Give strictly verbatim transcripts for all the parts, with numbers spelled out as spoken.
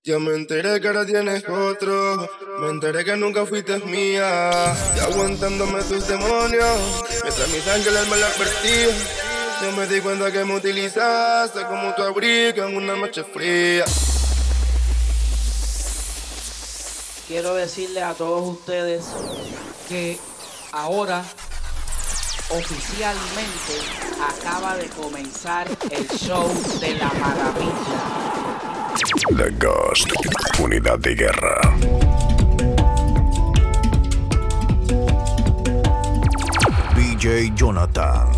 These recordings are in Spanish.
Ya me enteré que ahora tienes otro. Me enteré que nunca fuiste mía. Y aguantándome tus demonios, mientras mis ángeles me lo advertían. Yo me di cuenta que me utilizaste como tu abrigo en una noche fría. Quiero decirles a todos ustedes que ahora oficialmente acaba de comenzar el show de la maravilla. The Ghost, Unidad de Guerra. D J Jonathan.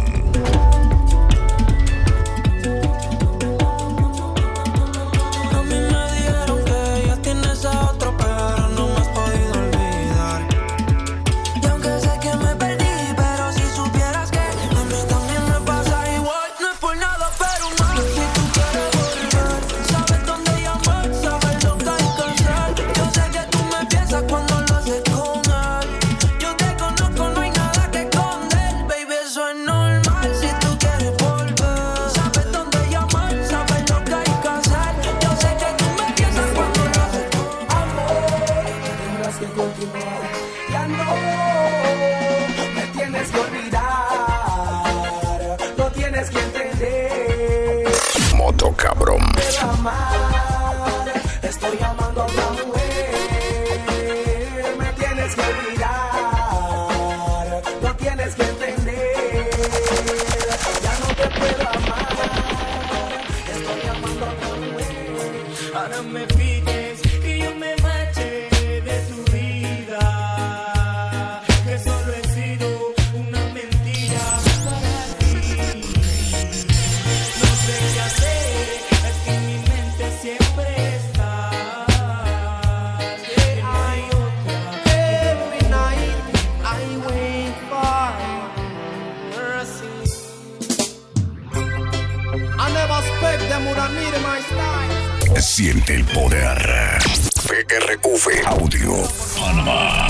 Cabrón. Estoy amando a otra mujer. Me tienes que olvidar. No tienes que entender. Ya no te puedo amar. Estoy amando a otra mujer. Ahora me pides que yo me marche de tu vida. Que solo he sido una mentira para ti. No sé qué hacer. Siente el poder. P R V Audio Panamá.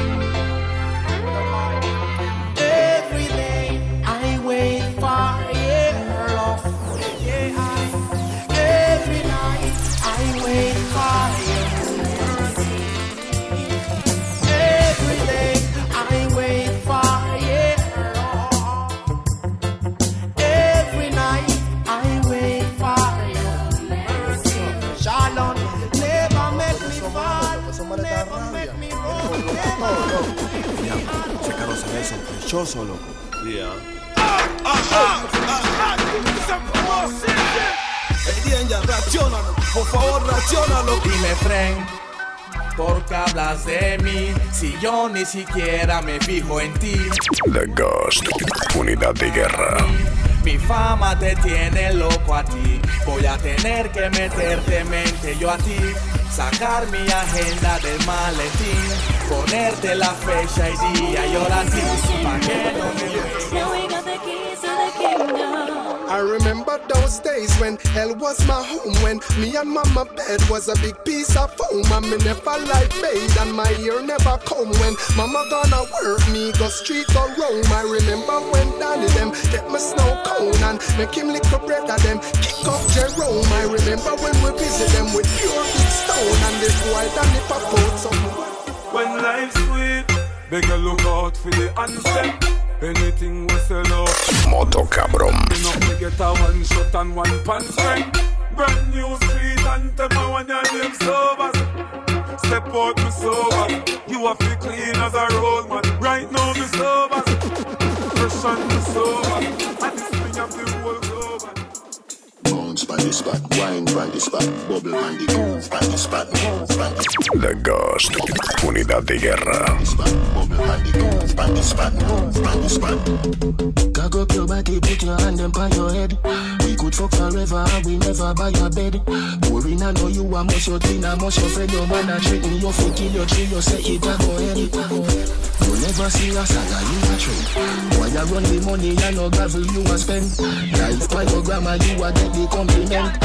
Every day I wait for your love. Yeah, I, every night I wait for your mercy. Every day I wait for your love. Every night I wait for your mercy. Shalom, never make me fall, never make me wrong, never. Ese carro se ve sospechoso, loco. Yeah. Hey, Dienja, reaccionalo, por favor, reaccionalo. Dime, friend, ¿por qué hablas de mí? Si yo ni siquiera me fijo en ti. The Ghost, Unidad de Guerra. Mi fama te tiene loco a ti. Voy a tener que meterte mente yo a ti. Sacar mi agenda del maletín. Ponerte la fecha y día y hora a ti. Pa' que no me Now we got the keys to the kingdom. I remember those days when hell was my home, when me and mama bed was a big piece of foam, and me never like bathe and my ear never come. When mama gonna work me go street or roam. I remember when Danny them get my snow cone and make him lick a bread of them kick up Jerome. I remember when we visit them with pure big stone and the boy Danny pop out some. When life's sweet, better look out for the answer. Anything we sell out. Moto Cabrón. Enough to get a one shot and one pan strength. Brand new sweet and temper when your name sober. Step out me sober. You have to clean as a roll man. Right now me sober. Fresh and me sober. And this thing of the whole global. Bounce by the spot, wine by the spot, bubble on the groove by the spot, move by the spot. The Ghost, Unidad de Guerra. Bubble on the groove by the spot, move by the spot. Cock up your body, put your hand on your head. We could fuck forever and we never buy a bed. Boring, I know you are much your twin, I must your friend. Your man a trick me, you fit kill your tree, you say it a go ahead. You never see a saga, you a trick. Why you run the money, you no gravel, you a spend. Life by your grandma, you a get the compliment.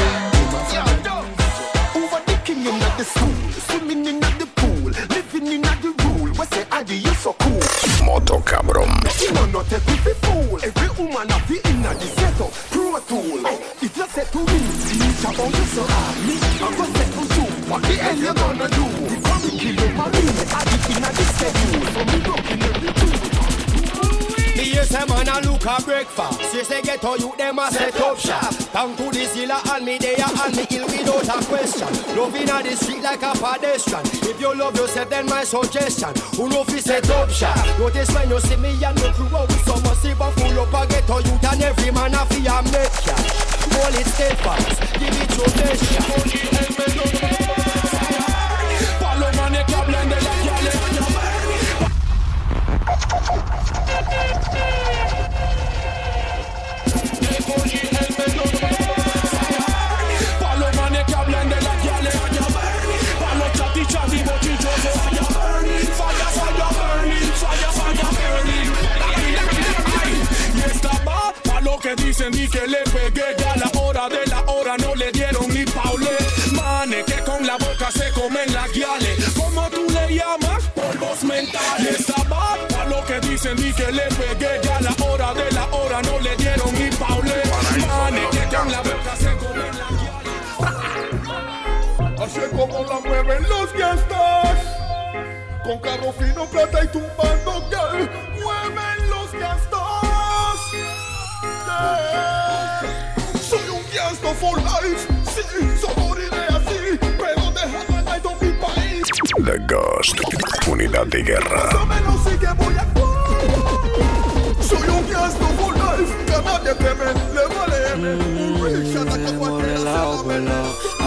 Over the kingdom at the school, swimming in at the pool, living in at the rule. We say, Adi, you so cool. Moto Cabrón. You know not take with the fool. Every woman of the inner the setup, pro tool. If you say to me, it's about you so hard. Me, I'm gonna say to you, what the hell you gonna do? Curriculum marine, I did in a this schedule. So me rocking every tune. Me hear say man a look a breakfast. You say get all you them a set up shop. Down to the zilla and me there and me ill without a question. Love inna the street like a pedestrian. If you love yourself then my suggestion. Who know fi set up shop? Notice when you see me and the crew out with some massive and full up a get all you and every man a fi a make cash. Hold it steadfast, give it your best shot. Follow man a cab and the like y'all. Que dicen y que le pegué ya a la hora de la hora no le dieron ni paule. Mane que con la boca se comen las guiales. ¿Cómo tú le llamas? Polvos mentales. Estaba a lo que dicen y que le pegué ya a la hora de la hora no le dieron ni paule. Mane que con la boca se comen las guiales. Así es como la mueven los gastos. Con carro fino, plata y tumbando girl. Mueven los gastos. Soy un gangster for life, sí, solo moriré así, pero déjame night on mi país. The Ghost, unidad de guerra. Más o menos sí que voy a actuar. Soy un gangster for life, que a nadie teme, le vale M. Un rich ataca cualquiera se la vele.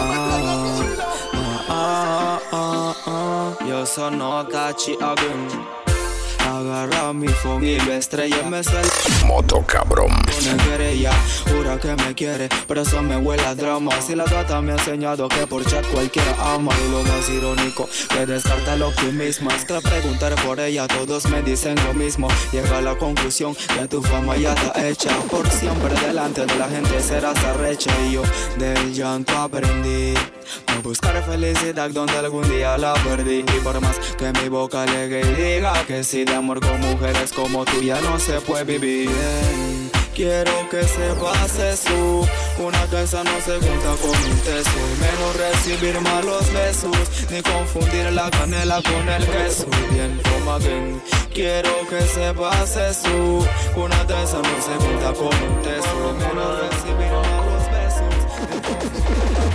Ah, ah, ah, yo sono Tachi Agun. Agarra mi phone y lo estrella me sale. Moto cabrón. Pone querella, jura que me quiere, pero eso me huele a drama. Si la gata me ha enseñado que por chat cualquiera ama. Y lo más irónico, que descarta el optimismo. Es que al preguntar por ella todos me dicen lo mismo. Llega a la conclusión que tu fama ya está hecha. Por siempre delante de la gente serás arrecha. Y yo del llanto aprendí a buscar felicidad donde algún día la perdí. Y por más que mi boca alegue y diga que si de amor con mujeres como tú ya no se puede vivir. Quiero que sepas eso. Una casa no se junta con un teso. Menos recibir malos besos, ni confundir la canela con el queso. Bien, toma bien. Quiero que sepas eso. Una casa no se junta con un teso. Menos recibir malos besos, ni confundir la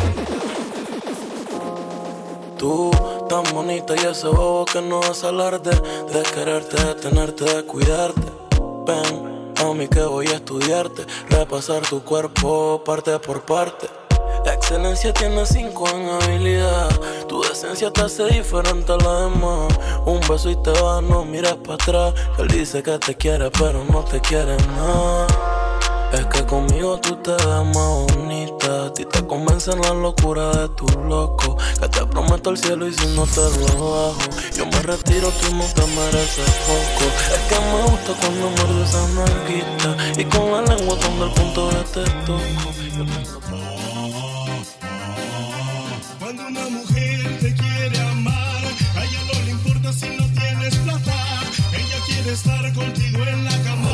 canela. Tú, tan bonita y ese bobo que no es alarde. De quererte, de tenerte, de cuidarte. Ven a mí que voy a estudiarte, repasar tu cuerpo parte por parte. La excelencia tiene cinco en habilidad. Tu decencia te hace diferente a la demás. Un beso y te vas, no mires para atrás. Él dice que te quiere pero no te quiere nada. Es que conmigo tú te ves más bonita. A ti te convencen la locura de tu loco. Que te prometo el cielo y si no te lo bajo, yo me retiro, tú no te mereces poco. Es que me gusta cuando muerdo esa nalguita y con la lengua cuando el punto de te toco. Cuando una mujer te quiere amar, a ella no le importa si no tienes plata. Ella quiere estar contigo en la cama.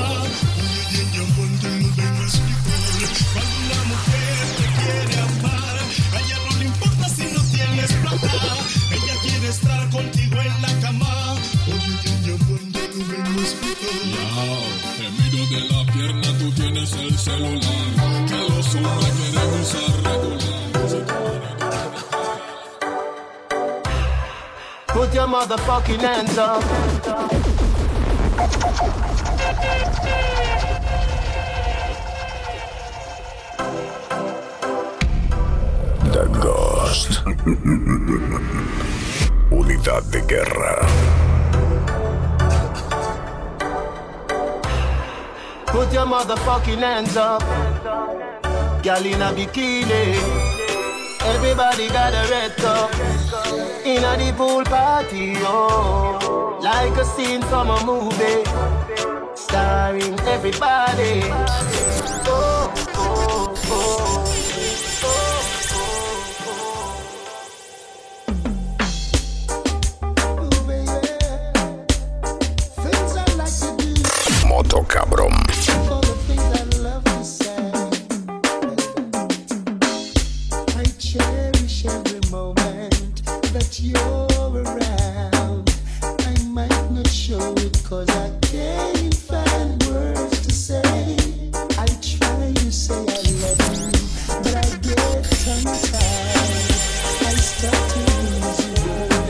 Cuando una mujer te quiere amar, a ella no le importa si no tienes plata. Ella quiere estar contigo en la cama. Oye, yo cuando lo vengo a explicar. Te miro de la pierna, tú tienes el celular. Que los hombres quieren usar regular. Put your motherfucking hands up. The Ghost. Unidad de guerra. Put your motherfucking hands up. Girl in a bikini. Everybody got a red cup. In a the pool party, oh. Like a scene from a movie. Starring everybody. Oh, oh, oh. Moto cabrón. I cherish every moment that you're around. I might not show it cause I can't find words to say. I try to say I love you, but I get tongue-tied. I start to lose you.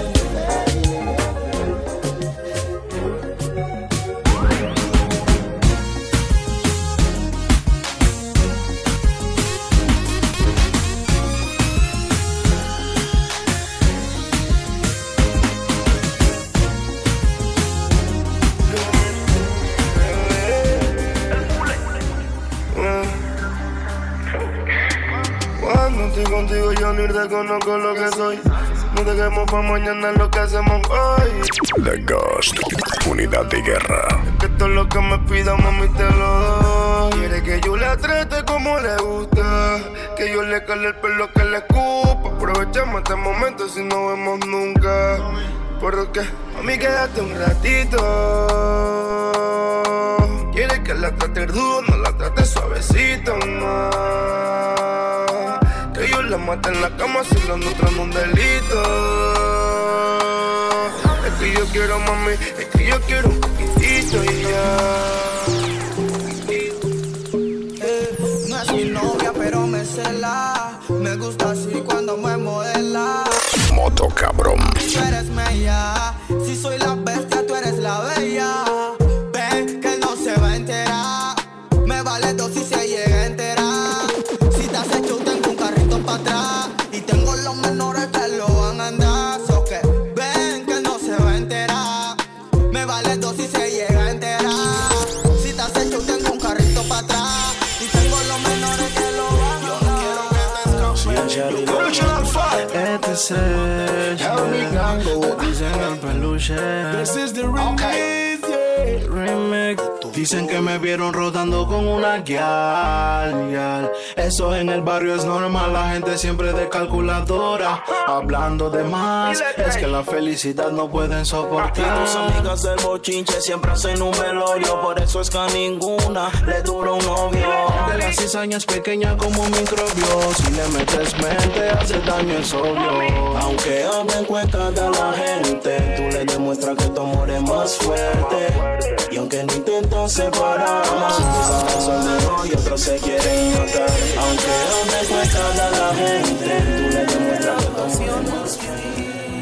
Estoy contigo, yo ni reconozco lo que soy. No dejemos pa' mañana lo que hacemos hoy. The Ghost, unidad de guerra. Es que todo lo que me pida, mami, te lo doy. Quiere que yo la trate como le gusta, que yo le cale el pelo que le escupa. Aprovechemos este momento si no vemos nunca. Porque, mami, quédate un ratito. Quiere que la trate duro, no la trate suavecito, no. Que yo la mate en la cama si lo nuestro en un delito. Es que yo quiero, mami, es que yo quiero un poquitito y ya. Eh, no es mi novia, pero me cela. Me gusta así cuando me modela. Moto cabrón. Tú eres mella. Si soy la bestia, tú eres la bella. Ven que no se va a enterar. Me vale dos si se llega a enterar. Si te has hecho, tengo un carrito para atrás. Y tengo los menores que lo van a andar. So que ven que no se va a enterar. Me vale dos si se llega a enterar. Si te has hecho, tengo un carrito para atrás. Y tengo los menores que lo van a andar. Este es el dicen el peluche. This is the remix, yeah. Remix. Dicen que me vieron rodando con una guial, guial. Eso en el barrio es normal, la gente siempre de calculadora. Hablando de más, es que la felicidad no pueden soportar. Tus amigas del bochinche siempre hacen un velorio. Por eso es que a ninguna le dura un novio. De la cizaña es pequeña como un microbio. Si le metes mente, hace daño, es obvio. Aunque hablen cuecas de la gente, tú le demuestras que tu amor es más fuerte. Y aunque no intentan separarnos, tú sabes solo y otros se quieren matar. Aunque hablen cuecas de la gente, tú le demuestras que tu amor es más fuerte.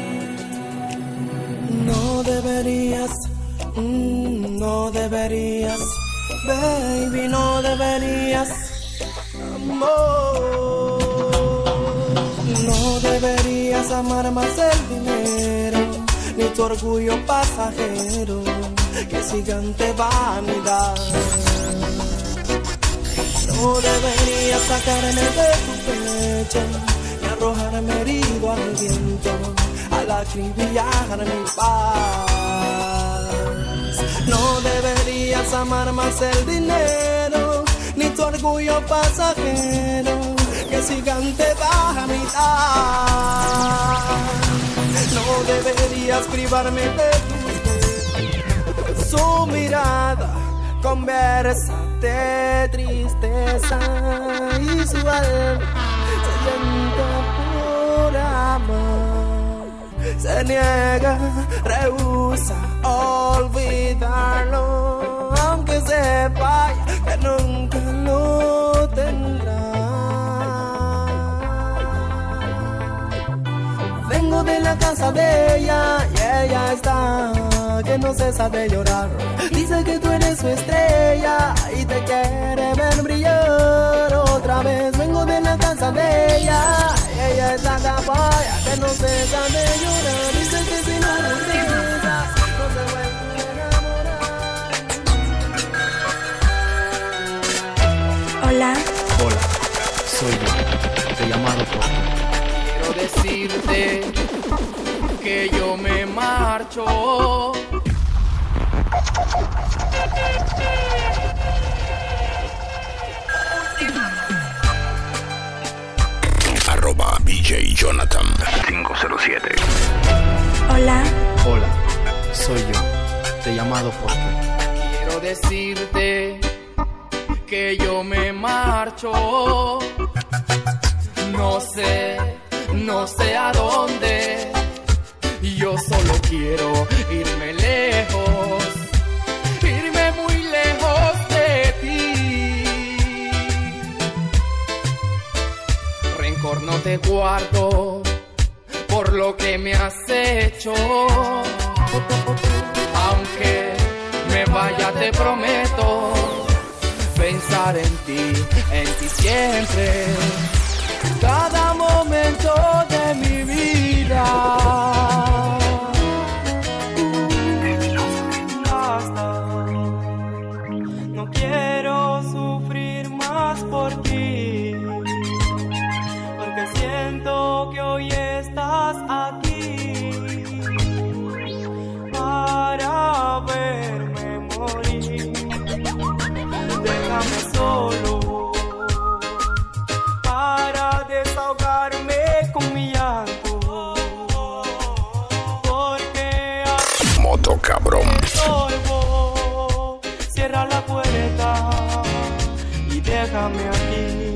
No deberías, mm, no deberías, baby, no deberías, amor. No deberías amar más el dinero, ni tu orgullo pasajero, que gigante vanidad. No deberías sacarme de tu pecho, ni arrojarme herido al viento, al acribillar mi paz. No deberías amar más el dinero, ni tu orgullo pasajero, que gigante baja mitad. No deberías privarme de tu su mirada, conversa de tristeza y su alma sedienta por amor. Se niega, rehúsa olvidarlo, aunque sepa que nunca lo tendrá. Vengo de la casa de ella y ella está que no cesa de llorar. Dice que tú eres su estrella y te quiere ver brillar otra vez. Vengo de la casa de ella y ella es la capaya que no cesa de llorar. Dice que si no lo olvidas no se vuelve a enamorar. Hola. Hola, soy yo. Te he llamado por Quiero decirte que yo me marcho. Arroba B J Jonathan cinco cero siete. Hola. Hola, soy yo. Te he llamado por Quiero decirte que yo me marcho. No sé, no sé a dónde, quiero irme lejos, irme muy lejos de ti. Rencor no te guardo por lo que me has hecho. Aunque me vaya te prometo pensar en ti, en ti siempre, cada momento de mi vida. Basta, no quiero sufrir más por ti, porque siento que hoy estás aquí para verme morir. Déjame solo para desahogarme con mi llanto, porque Moto Cabrón. Sorbo, cierra la puerta y déjame aquí.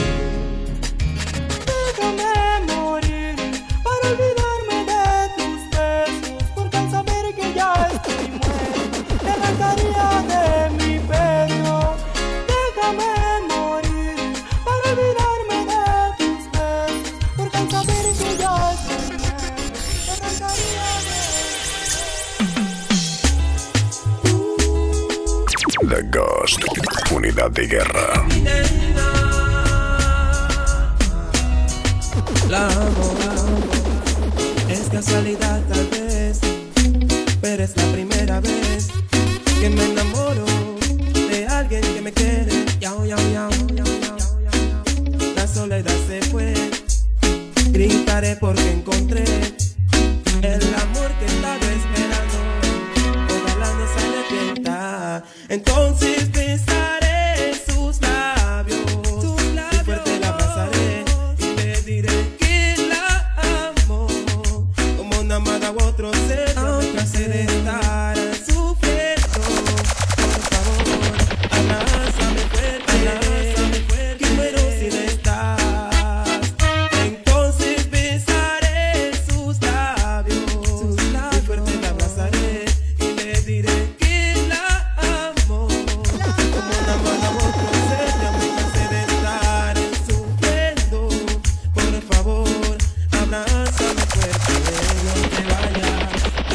Déjame morir para olvidarme de tus besos, porque al saber que ya estoy muerto te arrancaría de mi pecho. Déjame morir para olvidarme de tus besos, porque al saber que ya estoy muerto te arrancaría de... The Ghost, Unidad de Guerra. La amo, la amo. Es casualidad tal vez, pero es la primera vez que me enamoro de alguien que me quiere. Yao, yao, yao, yao, yao. La soledad se fue, gritaré porque encontré el amor que estaba esperando. Ojalá no se arrepienta. Entonces besaré sus labios, sus labios, y fuerte la abrazaré y le diré que la amo como una amada u otro ser. No me cansé de estar sufriendo. Por favor, abrázame fuerte, abrázame fuerte, que muero si no estás. Entonces besaré sus labios, sus labios, y fuerte la abrazaré y le diré que la amo como una amada u otro ser. Ya me cansé de estar sufriendo. Por favor, abrázame fuerte, no te vayas.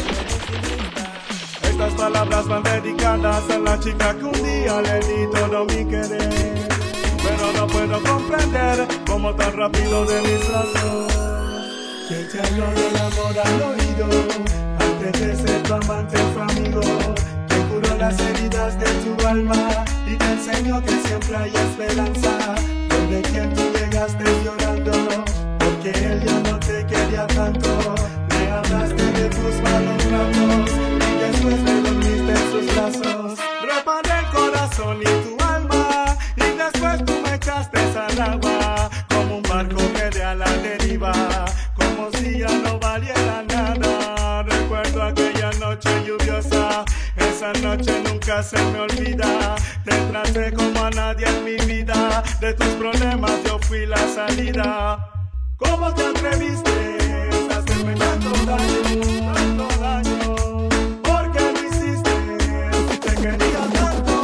Estas palabras van dedicadas a la chica que un día le di todo mi querer, pero no puedo comprender cómo tan rápido de mis brazos que te habló del amor al oído. Antes de ser tu amante fue amigo, que curó las heridas de tu alma y te enseñó que siempre hay esperanza. Donde quien tú llegaste llorando, porque él ya no te quería tanto. Me hablaste de tus malos ratos y después te dormiste en sus brazos. Reparé el corazón y tu alma y después tú me echaste al agua, como un barco que de a la deriva, como si ya no valiera nada. Recuerdo aquella noche lluviosa, esa noche nunca se me olvida. Te traté como a nadie en mi vida, de tus problemas yo fui la salida. ¿Cómo te atreviste a hacerme tanto daño, tanto daño? ¿Por qué lo hiciste si te quería tanto?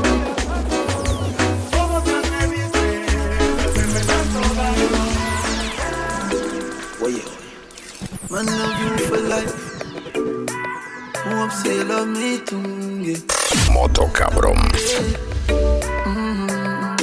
¿Cómo te atreviste a hacerme tanto daño? Oye, man, love you for life. Hope say you love me too, yeah. Moto Cabrón. Mm-hmm.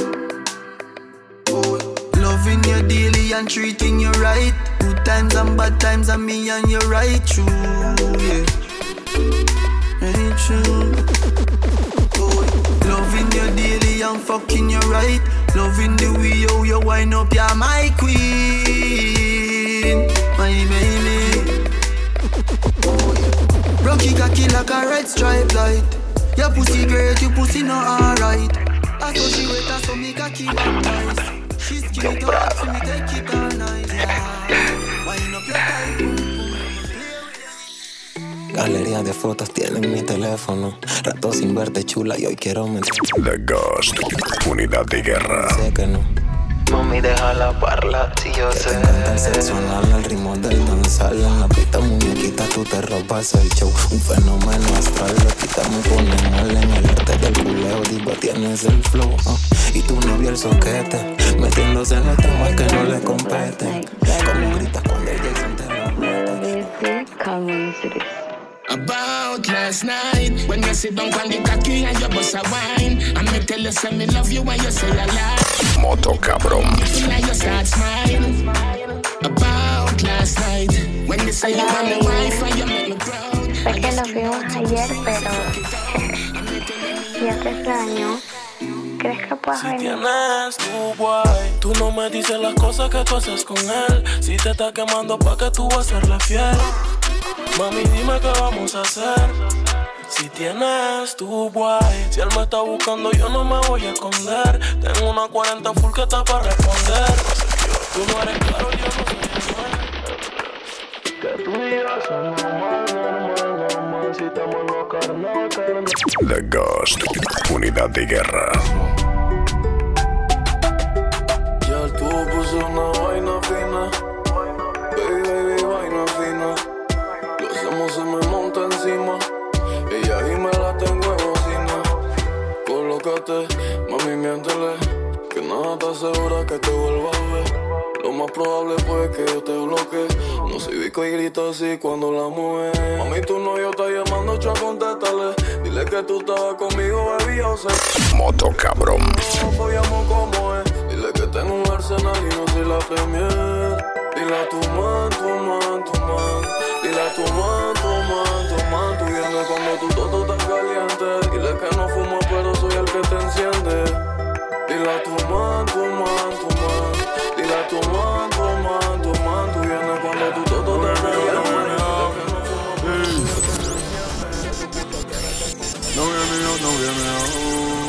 Oh, loving you daily and treating you right. Good times and bad times and me and you right true, yeah. Right true. Oh, loving you daily and fucking you right. Loving the way how you wind up, you're my queen, my baby. Oh, yeah. Rocky cocky like a red stripe light. Your pussy great, your pussy not alright. I saw she wet, I saw me cocky baptized. She's skinny to hot, so me take it all night. Wind up your tight. Galería de fotos tienen mi teléfono. Rato sin verte chula y hoy quiero meter. The Ghost, Unidad de Guerra. Sé que no. Mami, déjala parla, si yo sé. Te encanta el sexo anal, el ritmo del danzal. En la pista muñequita tú te robas el show. Un fenómeno astral, lo quitamos, pone mal en el arte del culeo. Diva, tienes el flow, uh. Y tu novio el soquete, metiéndose en los temas que no le competen. Como gritas cuando el Jason te lo mete. About last night, when you sit down on the cocky and you bust a wine, and me tell you say me love you when you say I lie. Moto cabrón. Now you start smiling. About last night, when you say you want me wife and you make me proud. Sé que nos vimos ayer, pero ya te extraño. ¿Crees que puedas si venir? Tienes tu guay, tú no me dices las cosas que tú haces con él. Si te está quemando, pa' que tú vas a serle fiel. Mami, dime qué vamos a hacer. Si tienes tu guay, si él me está buscando, yo no me voy a esconder. Tengo una cuarenta full que está para responder. Tú no eres claro, yo no soy el que tú digas es normal, normal, normal. Si estamos en lo carnal, carnal. The Ghost, unidad de guerra. Ya tú puso una vaina fina. Baby, baby, vaina fina. Lo hacemos, se me monta encima. Ella y me la tengo en bocina. Colócate, mami, miéntele. Que nada te asegura que te vuelva a ver. Lo más probable pues que yo te bloquee. No soy bico y grito así cuando la mueve. Mami, tu novio está llamando, cha, contéstale. Dile que tú estabas conmigo, baby, yo sé. Moto cabrón. No follamos como es. Dile que tengo un arsenal y no soy la premier. Dile a tu man, tu man, tu man. Dile a tu man, tu man, tu man. Tú vienes cuando tu toto está caliente. Dile que no fumo pero soy el que te enciende. Dile a tu man, tu man, tu man. Dile a tu man, tu man, tu man. Tú vienes cuando tu toto está caliente. No hear me out, no hear me out.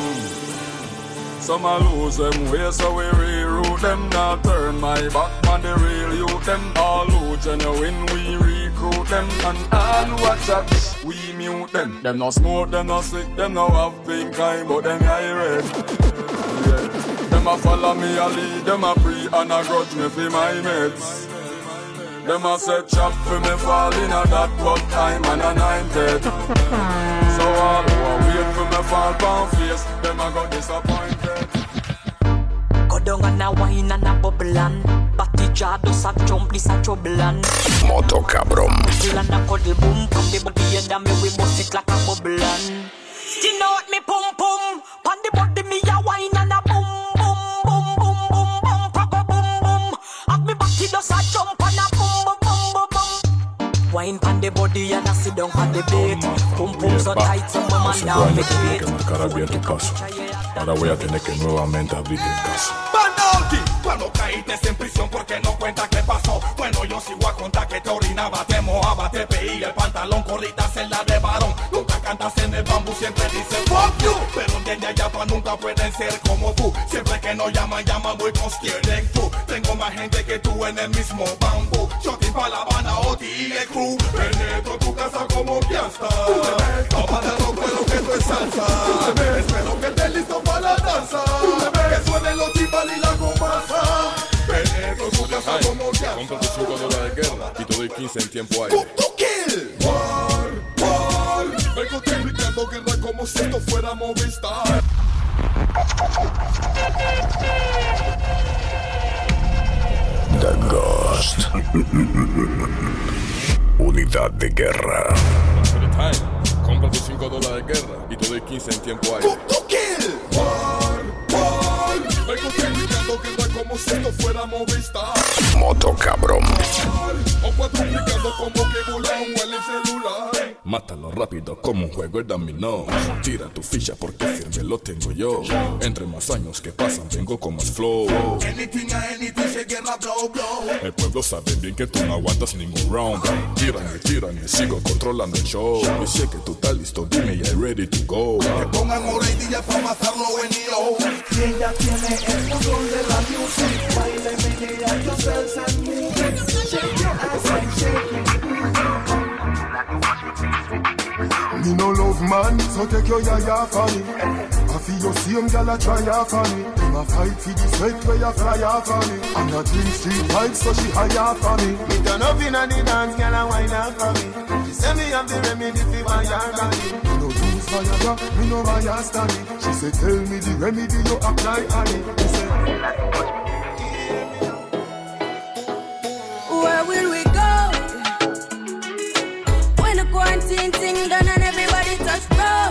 Some a lose them way, so we reroute them. Not turn my back on the real youth. Them all who genuine, we recruit them. And all who a chat, we mute them. Them no smoke, them no sick, them no have pink eye, but them eye red. Yeah. Them a follow me, a lead, them a pre and a grudge me for my mates. Them a set chop for me fall in a that but time and anointed. So all who a wait for me fall pound face, them a got disappointed. Go down and a wine and a bubble and Batty jar does a jump, this a trouble and Moto cabrón. Bubble and a cuddle boom, pop the body and me we bust it like a bubble and Skin out me pum pum, pan the body me a wine and a boom boom boom boom boom boom, pop a boom boom. Have me batty does a jump and a boom boom boom boom boom. Wine pan the body and a sit down pan the bed. Pum pum so tight so mama down the gate. Que marcar abierto caso. Ahora voy a tener que nuevamente abrir el caso. Banauti, cuando caíste en prisión porque no cuenta qué pasó. Bueno, yo sigo a contar que te orinaba, te mojaba, te peía el pantalón, corritas en la de varón. Nunca cantas en el bambú, siempre dices fuck you. Pero de allá ya pa' nunca pueden ser como tú. Siempre que nos llaman, llaman muy con Skierden tú. Tengo más gente que tú en el mismo bambú. Shotin pa' La Habana, Oti y el crew. Penetro tu casa como piasta. Tómate los cueros que tú es salsa. Espero que estés listo para la danza. Que suene los timbales y la comparsa. Penetro tu casa como piasta. Compra tus cinco dólares de guerra y te doy quince en tiempo aire. Kill. War, war. Vengo explicando guerra como si esto fuera Movistar. The Ghost. Unidad de guerra. Compra tus cinco dólares de guerra y te doy quince en tiempo aire. Kill. War, war. Vengo explicando guerra como si esto fuera Movistar. Moto cabrón. O cuadruplicando como que volan huele el celular. Mátalo rápido como un juego de dominó. Tira tu ficha porque firme lo tengo yo. Entre más años que pasan vengo con más flow. Anything a anything se guerra blow blow. El pueblo sabe bien que tú no aguantas ningún round. Tiran y tiran y sigo controlando el show. Y sé que tú estás listo, dime ya ready to go. Que pongan oreillas para matarlo en I O. Y ella tiene el control de la music. Baile, menea, yo salsa and move. Shake your ass and shake it. Me no love man, so take your yaya for me. I see your same girl a try off on me. Them a fight for the sweat where you fly off on me. I'm not drink street vibes so she high off on me. Me turn up inna the dance, girl a wine off on me. She say me have the remedy for my yard on me. Me no use Viagra, me no Viagra stanny. She say tell me the remedy you apply on it. Me say where will we go when the quarantine thing done and everybody touch road?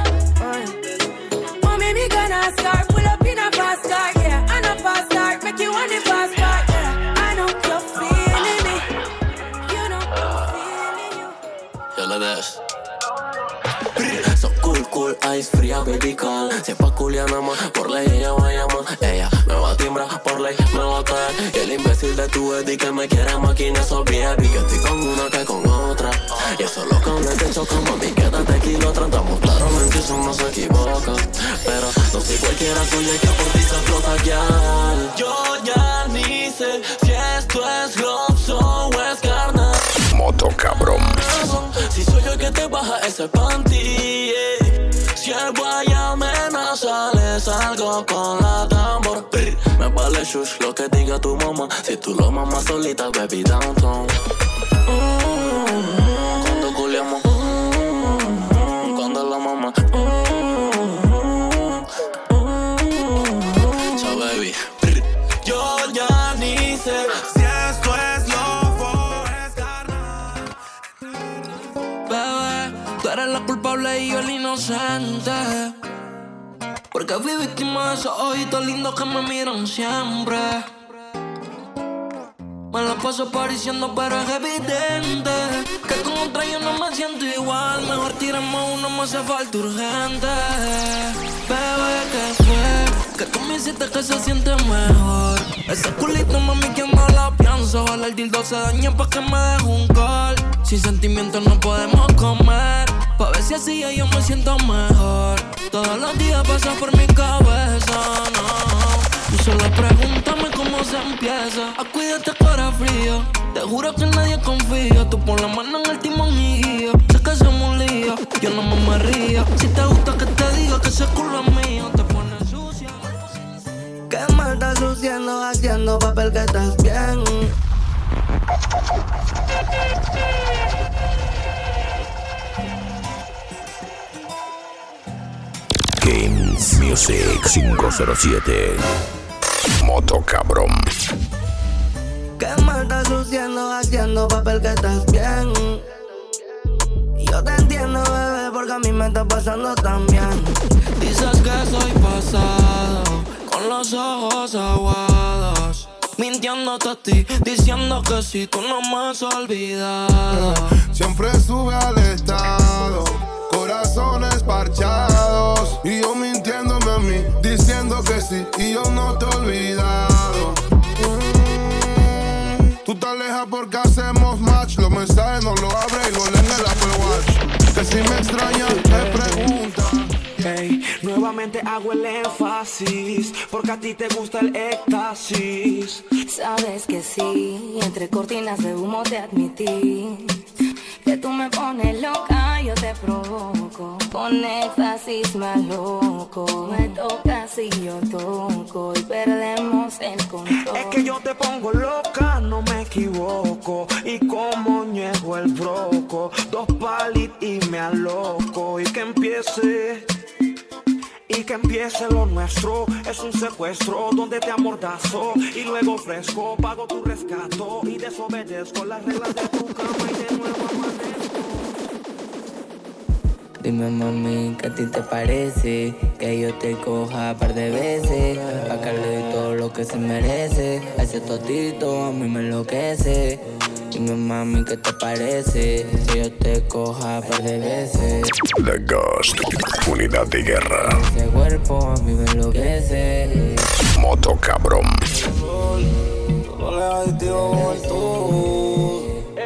Mommy, me gonna start pull up in a fast car, yeah, and a fast start make you want the fast car, yeah. I know you're feeling me, you know I'm feeling you. Yo le des. So cool, cool, ice fría, baby call. Si es pa' culiar nada más, por ley ella va a llamar. Ella me va a timbrar, por ley me va a caer. Y el imbécil de tu Eddie que me quiere máquina esos baby. Que estoy con una que con otra. Y eso es lo que hablé te choca, mami, quédate aquí lo tratamos claramente, eso no se equivoca. Pero no soy cualquiera tuya que por ti se explota ya. Yo ya ni sé si esto es love o es carnal. Moto cabrón. Si soy yo el que te baja ese panty, yeah. Si el guay amenaza, le salgo con la tambor. Me vale shush lo que diga tu mamá. Si tú lo mamas solita, baby, downtown. Mm-hmm. Cuando culiamos, mm-hmm. Cuando la mamá, mm-hmm. Mm-hmm. So baby, yo ya ni sé si esto es love o es carnal. Bebé, tú eres la culpable y yo el inocente. Porque fui víctima de esos ojitos lindos que me miran siempre. Me la paso pareciendo pero es evidente que con otra yo no me siento igual. Mejor tiremos uno, me hace falta urgente. Bebé, ¿qué fue? Que tú me hiciste que se siente mejor. Ese culito, mami, que no la pienso. Ojalá el dildo se dañe pa' que me deje un gol. Sin sentimientos no podemos comer. Pa' ver si así ya yo me siento mejor. Todos los días pasan por mi cabeza, no. Tú solo pregúntame cómo se empieza. A cuídate cara frío. Te juro que nadie confía. Tú pon la mano en el timón y guía. Sé que somos un lío, yo no me río. Si te gusta que te diga que ese culo es mío, te pones sucia. ¿Qué mal estás luciendo haciendo papel que estás bien? Games Music cinco cero siete. Moto cabrón. ¿Qué mal estás luciendo haciendo papel que estás bien? Yo te entiendo, bebé, porque a mí me está pasando también. Dices que soy pasado, con los ojos aguados, mintiéndote a ti, diciendo que si tú no me has olvidado. Siempre sube al estado, corazones parchados, y yo mintiéndome a mí, diciendo que sí, y yo no te he olvidado. mm, Tú te alejas porque hacemos match, los mensajes no los abres y los lees en el Apple Watch. Que si me extrañas me pregunta. Hey, nuevamente hago el énfasis, porque a ti te gusta el éxtasis. Sabes que sí, entre cortinas de humo te admití que tú me pones loca, yo te provoco. Con éxtasis me aloco, me tocas y yo toco y perdemos el control. Es que yo te pongo loca, no me equivoco. Y como niego el broco, dos palit y me aloco. Y que empiece... Y que empiece lo nuestro, es un secuestro donde te amordazo y luego ofrezco, pago tu rescato y desobedezco las reglas de tu cama y de nuevo amanezco. Dime mami, ¿qué a ti te parece? Que yo te coja un par de veces, pa' que le doy todo lo que se merece. A ese totito a mí me enloquece. Dime mami, ¿qué te parece? Que yo te coja un par de veces. The Ghost, unidad de guerra. Ese cuerpo a mí me enloquece. Moto cabrón. Tú eres adictivo como el tú.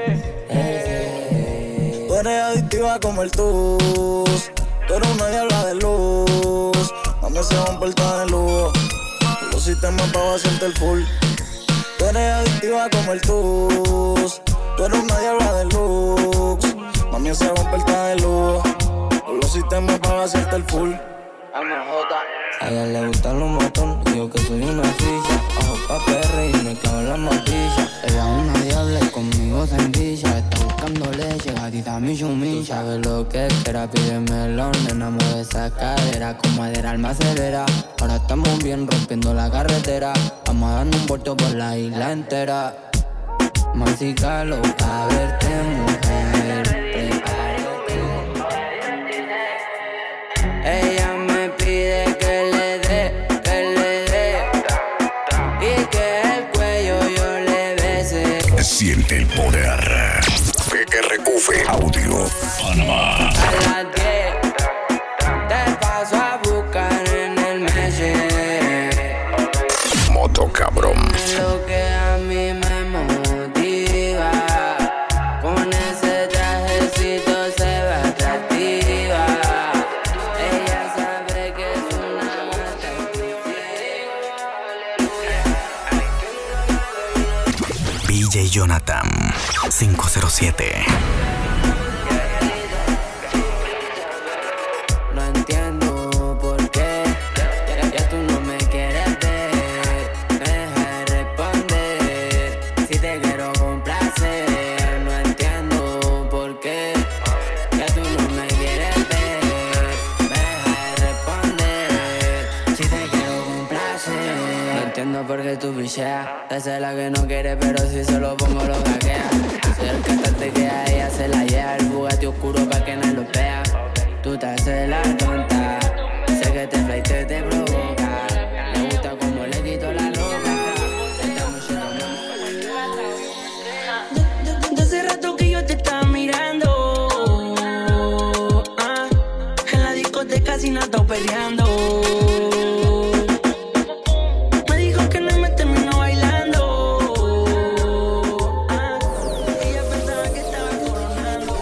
Tú eres adictiva como el tú. Tú eres una diabla de luz. Mami se va un puerta de luz. Los sistemas para vaciarte el full. Tú eres adictiva como el tus. Tú eres una diabla de luz. Mami se va un puerta de luz. Los sistemas para vaciarte el full. A ella le gustan los motón y yo que soy una ficha. Ojo pa' perre y me clavo en la motilla. Ella es una diabla y conmigo se envicia. Está buscando leche, gatita mi chumicha. Sabes lo que quiera, pídemelo, nena, mueve esa cadera. Con madera alma acelera. Ahora estamos bien rompiendo la carretera. Vamos a darnos un vuelto por la isla entera. Música loca, verte mujer. Prepárate. Ella me pide que le dé, que le dé. Y que el cuello yo le bese. Siente el poder. P R V Audio Panamá. A las diez te paso a buscar en el meche. Moto Cabrón. Lo que a mí me motiva, con ese trajecito se ve atractiva. Ella sabe que es una gata exclusiva. D J Jonathan cinco cero siete. No entiendo por qué ya, ya tú no me quieres ver. Me dejas de responder si te quiero complacer. No entiendo por qué ya tú no me quieres ver. Me dejas de responder si te quiero complacer. No entiendo por qué tú bicheas. Esa es la que no quiere, pero si se lo pongo lo caquea. Soy el cantante que a ella se la lleva. El Bugatti oscuro pa' que no lo vea. Tú te haces la tonta. Sé que te flight te, te provoca. Me gusta como le quito la ropa. Estamos De, de hace rato que yo te estaba mirando. Ah, en la discoteca sin nada peleando. Me dijo que no me terminó bailando. Ah, ella pensaba que estaba coronando.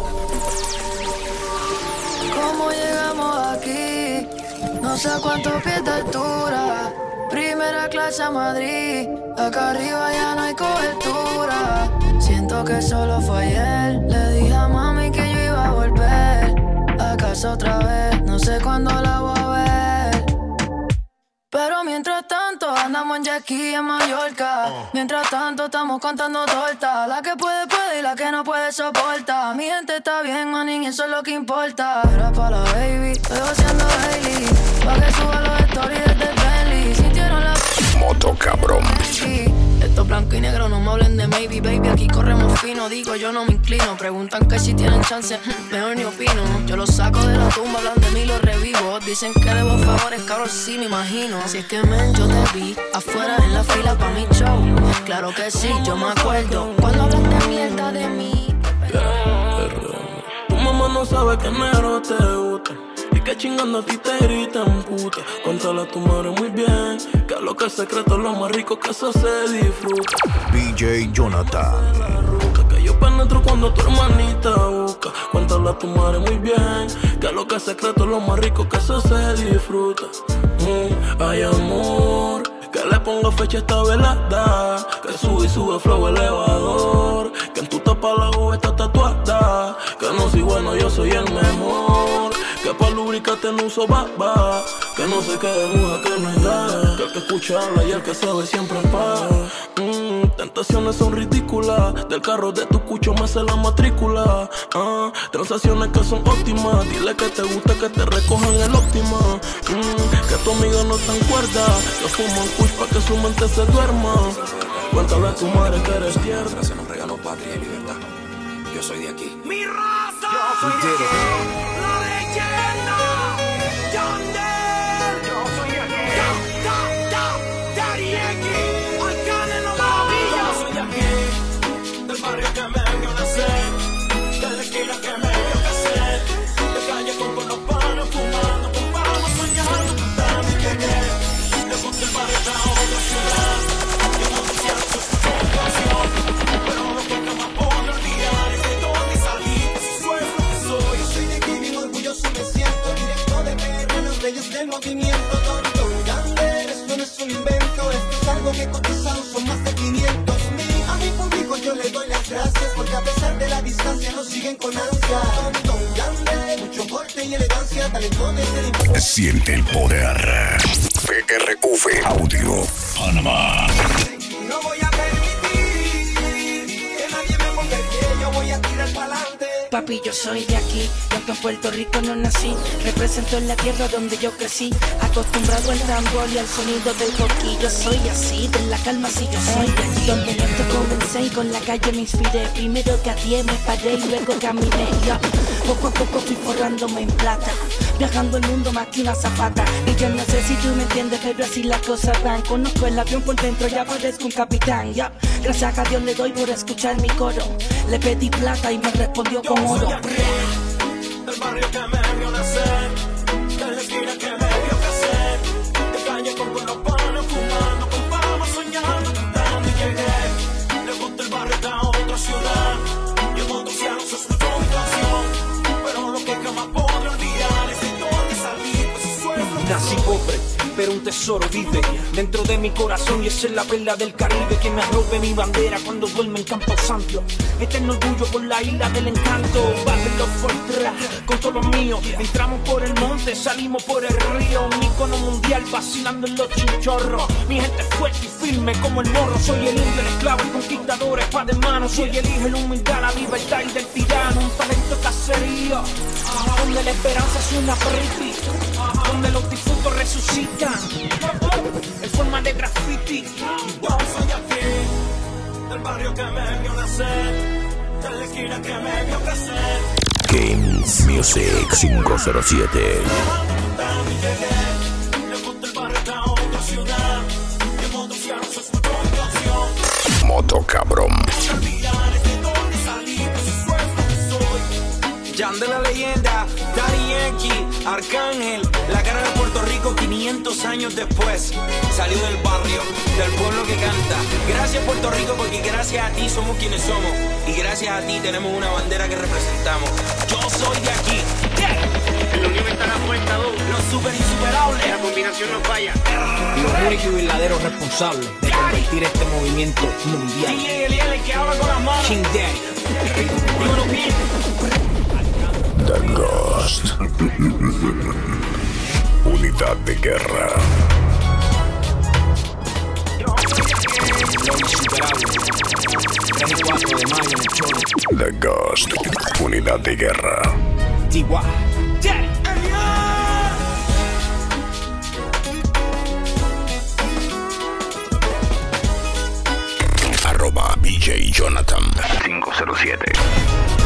¿Cómo llegamos aquí? No sé a cuántos pies de altura. Primera clase a Madrid. Acá arriba ya no hay cobertura. Siento que solo fue ayer. Le dije a mami que yo iba a volver a casa otra vez. No sé cuándo la voy a ver. Pero mientras tanto andamos en jet ski en Mallorca. Mientras tanto estamos contando tortas. La que puede puede y la que no puede soporta. Mi gente está bien, manín, eso es lo que importa. Era pa' la baby, estoy haciendo Hailey. Pa' que suba los stories desde Bentley. Sintieron la Moto Cabrón. Esto blanco y negro, no me hablen de maybe, baby. Aquí corremos fino, digo yo no me inclino. Preguntan que si tienen chance, mejor ni opino. Yo los saco de la tumba, hablan de mí, los revivo. Dicen que debo favores, cabrón, sí me imagino. Si es que men, yo te vi afuera en la fila pa' mi show. Claro que sí, yo me acuerdo cuando hablaste mierda de mí. Tu mamá no sabe que negro te gusta y que chingando a ti te gritan puta. Cuéntale a tu madre muy bien que lo que es secreto es lo más rico, que eso se disfruta. D J Jonathan. Que yo penetro cuando tu hermanita busca. Cuéntale a tu madre muy bien que lo que es secreto es lo más rico, que eso se disfruta. Mm, ay amor, que le ponga fecha a esta velada, que sube y sube flow elevador, que en tu tapa la U está tatuada, que no soy bueno, yo soy el mejor, que pa' lubricarte no uso baba, que no se quede muda, que no hay nada, que el que escucha habla y el que sabe siempre paga. Mm, tentaciones son ridículas, del carro de tu cucho me hace la matrícula. Ah, transacciones que son óptimas, dile que te gusta que te recojan el óptima. Mm, que tu amiga no está en cuerda, que fuman kush pa' que su mente se duerma. Cuéntale a tu madre que eres tierna. Gracias nos regaló patria y libertad. Yo soy de aquí. Mi raza, yo soy de aquí. La leyenda, Yandel. Yo soy de aquí. Da, da, da, Daddy Yankee. Alcalde en la villa. Yo soy de aquí, del barrio que me vio nacer, de la esquina que me vio crecer, de calle con con los panos fumando, con panos soñando, cantando y querer. Lejos del barrio está otra ciudad, y no desear su situación, pero no toca más por olvidar de dónde salí, eso es lo que soy. Yo soy de aquí, bien orgulloso me siento, directo de P R, los reyes del movimiento. Don Don Yandel, esto no es un invento, esto es algo que cotizaron son más de quinientos mil. A mi público yo le doy las gracias, porque a pesar de la distancia nos siguen con ansia. Don Don Yandel, mucho corte y y elegancia, talentones del imperio. Siente el poder. P R V Audio Panamá. No voy a permitir que nadie me ponga el pie, yo voy a tirar pa'lante. Papi, yo soy de aquí, y aunque en Puerto Rico no nací, represento en la tierra donde yo crecí, acostumbrado al tambor y al sonido del coquillo. Soy así, de la calma si yo soy de allí, donde en esto comencé y con la calle me inspiré. Primero gateé, me paré y luego caminé. Ya, poco a poco fui forrándome en plata, viajando el mundo más que una zapata. Y yo no sé si tú me entiendes, pero así las cosas van. Conozco el avión por dentro, ya parezco un capitán. Ya, gracias a Dios le doy por escuchar mi coro. Le pedí plata y me respondió con oro. Del barrio que me vio nacer, de la esquina que me vio crecer, de calle con los panos fumando, con fama soñando, cantando y llegué. Lejos del barrio a otra ciudad, y en otros años se escuchó mi canción, pero lo que jamás podré olvidar es de dónde salí, pues eso es lo que nací pobre, pero un tesoro vive dentro de mi corazón y esa es la perla del Caribe que me arrope mi bandera cuando duerme en Campo Amplio. Eterno orgullo por la isla del encanto, Barrio Fortra, con todo lo mío. Entramos por el monte, salimos por el río, un ícono mundial vacilando en los chinchorros. Mi gente fuerte y firme como el morro. Soy el indio, el esclavo, el conquistador, espada en mano. Soy el hijo, el humildad, la libertad y del tirano. Un talento caserío, donde la esperanza es una pretty, donde los difuntos resucitan en forma de graffiti. yo soy aquí, del barrio que me vio nacer, de la esquina que me vio crecer. Games Music cinco cero siete. Moto Cabrón. Jan de la leyenda, Daddy Yankee, Arcángel, la cara de Puerto Rico quinientos años después. Salió del barrio, del pueblo que canta. Gracias Puerto Rico, porque gracias a ti somos quienes somos. Y gracias a ti tenemos una bandera que representamos. Yo soy de aquí. En la unión está la fuerza, dos. Los super insuperables. La combinación no falla. Los únicos y verdaderos responsables de convertir este movimiento mundial. D J Eliel, el que habla con las manos. King Daddy. Dímelo bien. The Ghost. Unidad de guerra. Los insuperables. tres y cuatro de mayo en el Cholo. The Ghost. Unidad de guerra. T Y Arroba B J Jonathan cinco cero siete.